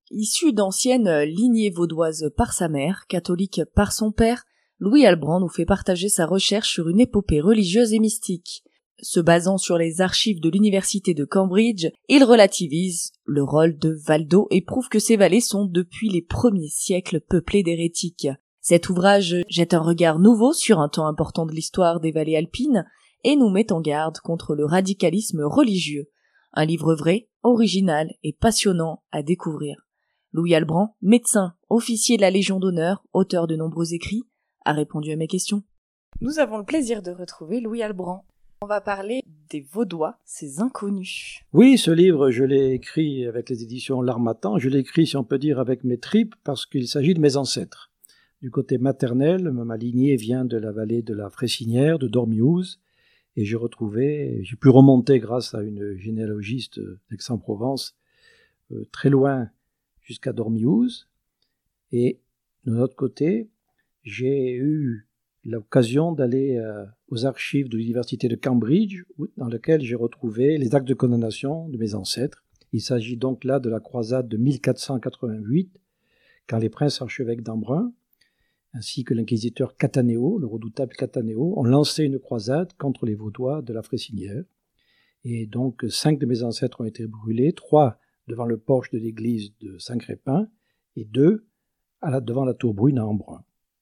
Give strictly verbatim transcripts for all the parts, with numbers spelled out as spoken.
Issu d'anciennes lignées vaudoises par sa mère, catholique par son père, Louis Albrand nous fait partager sa recherche sur une épopée religieuse et mystique. Se basant sur les archives de l'université de Cambridge, il relativise le rôle de Valdo et prouve que ces vallées sont depuis les premiers siècles peuplées d'hérétiques. Cet ouvrage jette un regard nouveau sur un temps important de l'histoire des vallées alpines et nous met en garde contre le radicalisme religieux. Un livre vrai, original et passionnant à découvrir. Louis Albrand, médecin, officier de la Légion d'honneur, auteur de nombreux écrits, a répondu à mes questions. Nous avons le plaisir de retrouver Louis Albrand. On va parler des Vaudois, ces inconnus. Oui, ce livre, je l'ai écrit avec les éditions L'Harmattan. Je l'ai écrit, si on peut dire, avec mes tripes, parce qu'il s'agit de mes ancêtres. Du côté maternel, ma lignée vient de la vallée de la Fressinière, de Dormiouz, et j'ai retrouvé, j'ai pu remonter grâce à une généalogiste d'Aix-en-Provence, euh, très loin jusqu'à Dormiouz. Et de l'autre côté, j'ai eu l'occasion d'aller euh, aux archives de l'université de Cambridge, dans lesquelles j'ai retrouvé les actes de condamnation de mes ancêtres. Il s'agit donc là de la croisade de mille quatre cent quatre-vingt-huit, quand les princes archevêques d'Embrun, ainsi que l'inquisiteur Cataneo, le redoutable Cataneo, ont lancé une croisade contre les Vaudois de la Fressinière. Et donc cinq de mes ancêtres ont été brûlés, trois devant le porche de l'église de Saint-Crépin et deux à la, devant la tour Brune à Embrun.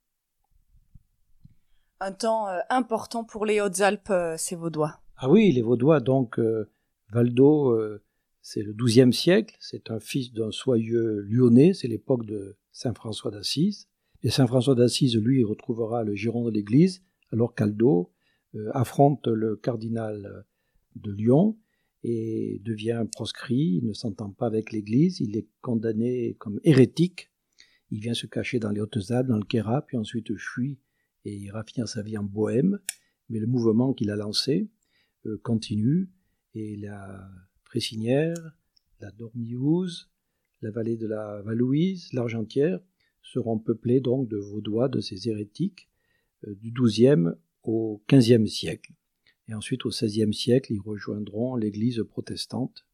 Un temps euh, important pour les Hautes-Alpes, euh, ces Vaudois. Ah oui, les Vaudois, donc, euh, Valdo, euh, c'est le douzième siècle, c'est un fils d'un soyeux lyonnais, c'est l'époque de saint François d'Assise. Et saint François d'Assise, lui, retrouvera le giron de l'Église, alors qu'Aldo euh, affronte le cardinal de Lyon et devient proscrit, il ne s'entend pas avec l'Église, il est condamné comme hérétique, il vient se cacher dans les Hautes-Alpes, dans le Queyras, puis ensuite fuit et ira finir sa vie en Bohême, mais le mouvement qu'il a lancé euh, continue, et la Fressinière, la Dormiouz, la vallée de la Valouise, l'Argentière, seront peuplées donc de Vaudois, de ces hérétiques, euh, du douzième au quinzième siècle. Et ensuite, au seizième siècle, ils rejoindront l'église protestante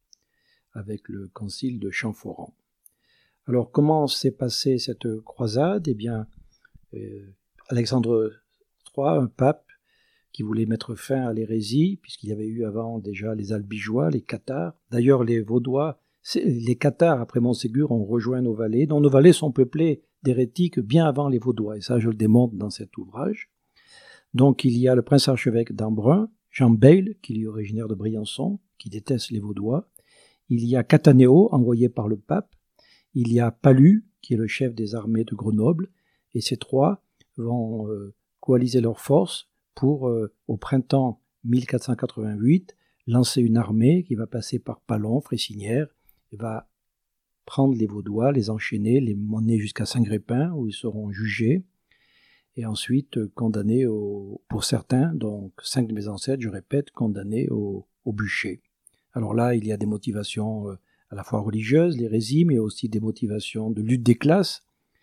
avec le concile de Champforan. Alors, comment s'est passée cette croisade ? Eh bien, euh, Alexandre trois, un pape qui voulait mettre fin à l'hérésie, puisqu'il y avait eu avant déjà les Albigeois, les Cathares. D'ailleurs, les Vaudois, les Cathares, après Montségur, ont rejoint nos vallées, dont nos vallées sont peuplées d'hérétiques bien avant les Vaudois, et ça, je le démontre dans cet ouvrage. Donc, il y a le prince archevêque d'Embrun, Jean Bayle, qui est originaire de Briançon, qui déteste les Vaudois. Il y a Cataneo, envoyé par le pape. Il y a Palu, qui est le chef des armées de Grenoble, et ces trois vont euh, coaliser leurs forces pour, euh, au printemps mille quatre cent quatre-vingt-huit, lancer une armée qui va passer par Pallon, Fressinière, et va prendre les Vaudois, les enchaîner, les mener jusqu'à Saint-Crépin, où ils seront jugés, et ensuite euh, condamnés, au, pour certains, donc cinq de mes ancêtres, je répète, condamnés au, au bûcher. Alors là, il y a des motivations euh, à la fois religieuses, l'hérésie, mais aussi des motivations de lutte des classes,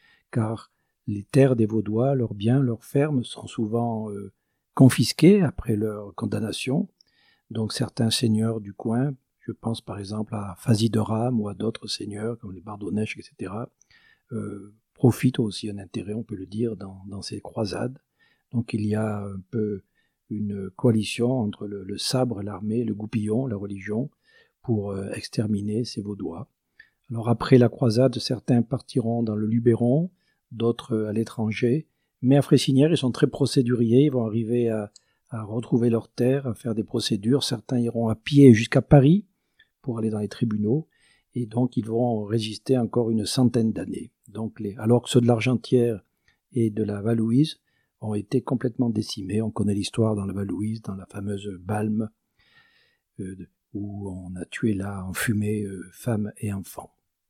car les terres des Vaudois, leurs biens, leurs fermes sont souvent euh, confisquées après leur condamnation. Donc certains seigneurs du coin, je pense par exemple à Fazy de Rame ou à d'autres seigneurs comme les Bardonnèches, et cetera, euh, profitent aussi un intérêt, on peut le dire, dans, dans ces croisades. Donc il y a un peu une coalition entre le, le sabre, l'armée, le goupillon, la religion, pour euh, exterminer ces Vaudois. Alors après la croisade, certains partiront dans le Luberon, d'autres à l'étranger, mais à Fressinière, ils sont très procéduriers, ils vont arriver à, à retrouver leurs terres, à faire des procédures, certains iront à pied jusqu'à Paris pour aller dans les tribunaux, et donc ils vont résister encore une centaine d'années. Donc les, alors que ceux de l'Argentière et de la Valouise ont été complètement décimés, on connaît l'histoire dans la Valouise, dans la fameuse Balme, euh, où on a tué là, enfumé, euh, femmes et enfants.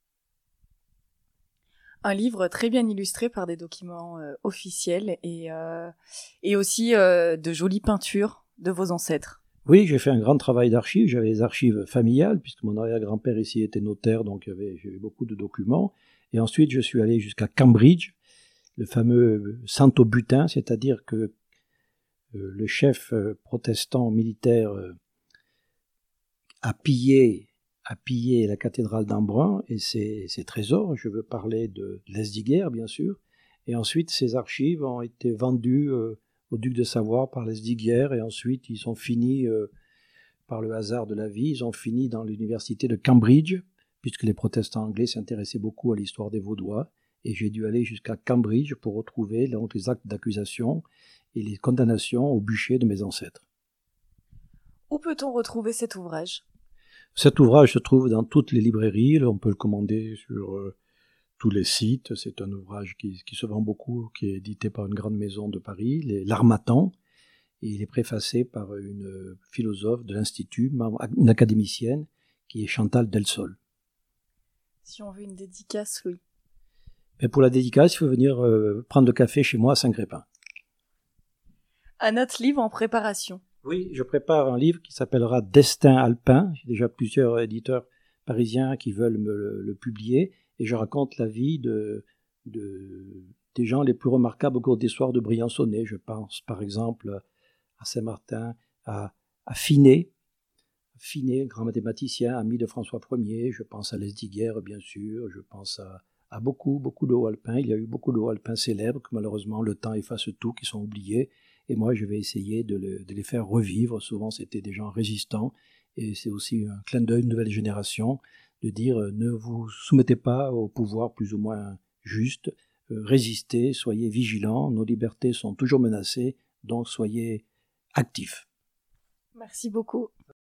Un livre très bien illustré par des documents euh, officiels et, euh, et aussi euh, de jolies peintures de vos ancêtres. Oui, j'ai fait un grand travail d'archives. J'avais les archives familiales, puisque mon arrière-grand-père ici était notaire, donc j'avais beaucoup de documents. Et ensuite, je suis allé jusqu'à Cambridge, le fameux Saint-Aubutin, c'est-à-dire que euh, le chef euh, protestant militaire euh, a pillé a pillé la cathédrale d'Embrun et ses, ses trésors. Je veux parler de Lesdiguières, bien sûr. Et ensuite, ces archives ont été vendues euh, au duc de Savoie par Lesdiguières, et ensuite ils ont fini, euh, par le hasard de la vie, ils ont fini dans l'université de Cambridge, puisque les protestants anglais s'intéressaient beaucoup à l'histoire des Vaudois, et j'ai dû aller jusqu'à Cambridge pour retrouver donc, les actes d'accusation et les condamnations au bûcher de mes ancêtres. Où peut-on retrouver cet ouvrage ? Cet ouvrage se trouve dans toutes les librairies, on peut le commander sur euh, tous les sites. C'est un ouvrage qui, qui se vend beaucoup, qui est édité par une grande maison de Paris, les, l'Harmattan, et il est préfacé par une philosophe de l'Institut, une académicienne, qui est Chantal Delsol. Si on veut une dédicace, Louis. Mais pour la dédicace, il faut venir euh, prendre le café chez moi à Saint-Crépin. Un autre livre en préparation. Oui, je prépare un livre qui s'appellera Destin alpin. J'ai déjà plusieurs éditeurs parisiens qui veulent me le, le publier, et je raconte la vie de, de, des gens les plus remarquables au cours des soirs de Briançonnet. Je pense par exemple à Saint-Martin, à, à Finet, Finet, grand mathématicien, ami de François Ier. Je pense à Lesdiguières, bien sûr. Je pense à, à beaucoup, beaucoup de hauts alpins. Il y a eu beaucoup de hauts alpins célèbres que malheureusement le temps efface tout, qui sont oubliés. Et moi, je vais essayer de, le, de les faire revivre. Souvent, c'était des gens résistants. Et c'est aussi un clin d'œil de nouvelle génération de dire euh, ne vous soumettez pas au pouvoir plus ou moins juste. Euh, résistez, soyez vigilants. Nos libertés sont toujours menacées. Donc, soyez actifs. Merci beaucoup.